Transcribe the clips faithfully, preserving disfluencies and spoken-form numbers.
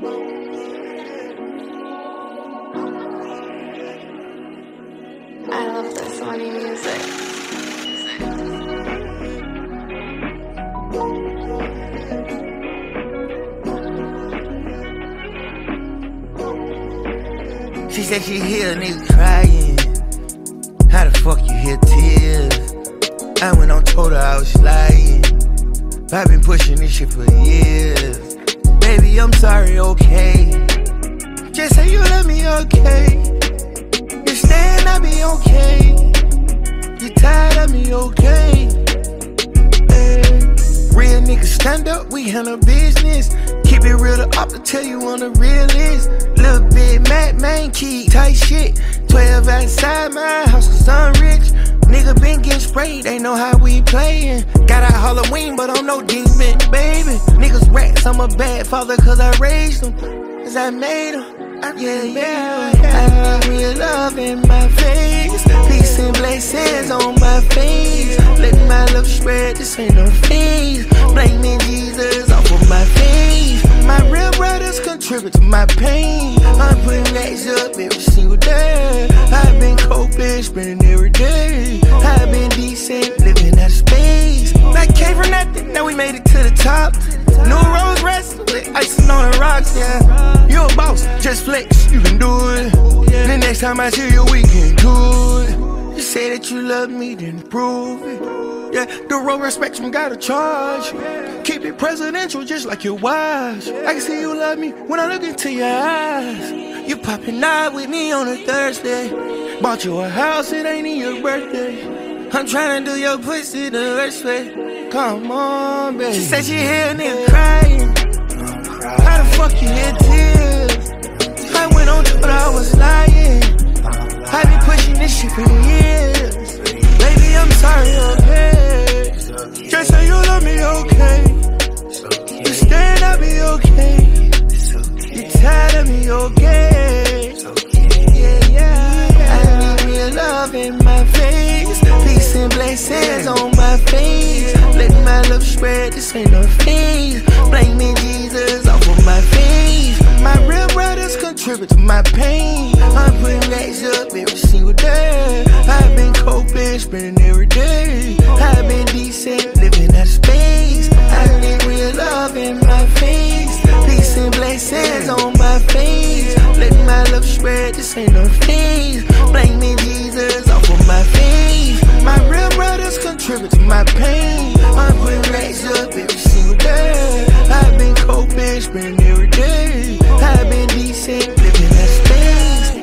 I love this money music. She said she hear a nigga crying. How the fuck you hear tears? I went on told her I was lying. I've been pushing this shit for years. Baby, I'm sorry, okay. Just say you love me, okay. You stand, I be okay. You tired of me, okay. Hey. Real niggas stand up, we handle business. Keep it real to up to tell you on the realest. Little bit mad, man, keep tight shit. twelve outside my house, cause I'm rich. Nigga been getting sprayed, they know how we playin'. Got out Halloween, but I'm no demon, baby. Niggas rats, I'm a bad father cause I raised them. Cause I made them. Yeah, yeah, I need real love in my face. Peace and blessings on my face. Let my love spread, this ain't no phase. Blaming Jesus off of my face. My real brothers contribute to my pain. I'm putting racks up every single day. I've been coping, spending every day. I've been decent, living out of space. Like came from nothing, now we made it to the top. New Rolls Royce with icing on the rocks, yeah. You a boss, just flex, you can do it. The next time I see you, we can do it. You say that you love me, then prove it. Yeah, the road respect you gotta charge. Keep it presidential, just like your wives. I can see you love me when I look into your eyes. You popping out with me on a Thursday. Bought you a house, it ain't in your birthday. I'm tryna do your pussy the worst way. Come on, baby. She said she hear a nigga crying. How the fuck you hear tears? I went on but I was lying. I been pushing this shit for years. Baby, I'm sorry, okay. Just say you love me, okay. You stand, I'll be okay. You tired of me, okay. Yeah, yeah. I need real love in my face. Peace and blessings on my face. Let my love spread, this ain't no phase. Blaming Jesus off of my face. My real brothers contribute to my pain. I'm putting racks up every single day. I've been coping, spending every day. I've been decent, living out of space. I need real love in my face. Peace and blessings on my face. Let my love spread, this ain't no phase. Blaming Jesus off of my face. My real brothers contribute to my pain. I'm putting racks up every single day. I've been coping, spending every day. I've been decent, living that space.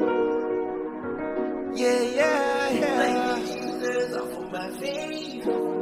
Yeah, yeah, yeah. Blaming Jesus off of my face.